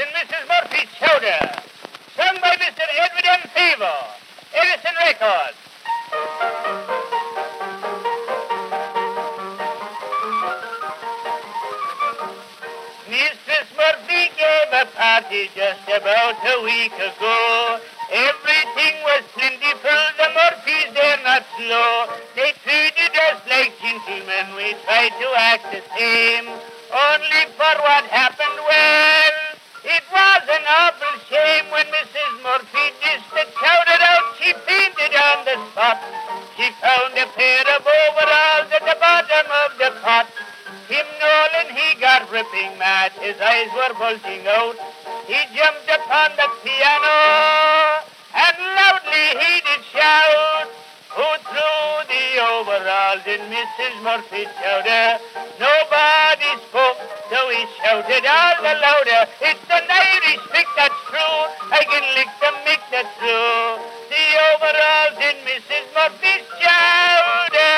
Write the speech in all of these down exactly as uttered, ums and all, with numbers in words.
and Missus Murphy's Chowder, sung by Mister Edward M. Favor, Edison Records. Mistress Murphy gave a party just about a week ago. Everything was plentiful, the Murphys, they're not slow. They treated us like gentlemen, we tried to act the same. Only for what happened, well, it was an awful shame when Missus Murphy dished the chowder out, she fainted on the spot. She found a pair of overalls at the bottom of the pot. Tim Nolan, he got ripping mad, his eyes were bulging out. He jumped upon the piano, and loudly he did shout, "Who threw the overalls in Missus Murphy's chowder?" Nobody spoke, so he shouted all the louder, "It's an Irish trick, that's true, I can lick the mick that's true. The overalls in Missus Murphy's chowder."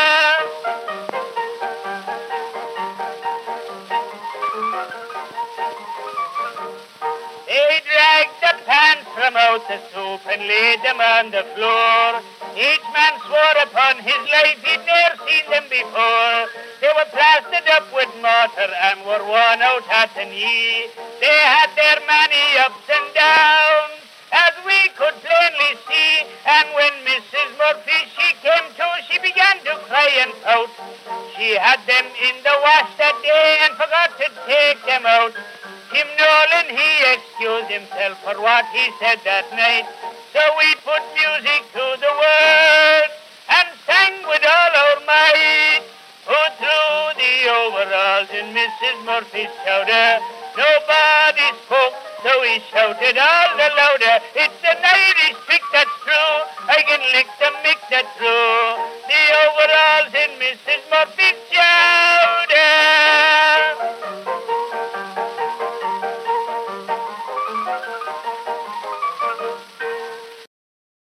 They dragged the pants from out the soup and laid them on the floor. Each man swore upon his life he'd never seen them before. They were plastered up with mortar and were worn out at the knee. They had their many ups and downs, as we could plainly see. And when Missus Murphy, she came to, she began to cry and pout. She had them in the wash that day and forgot to take them out. Tim Nolan, he excused himself for what he said that night. So we put music to the words and sang with all our might. Who threw the overalls in Missus Murphy's chowder? Nobody spoke, so he shouted all the louder, "It's an Irish trick, that's true, I can lick the mick, that's true.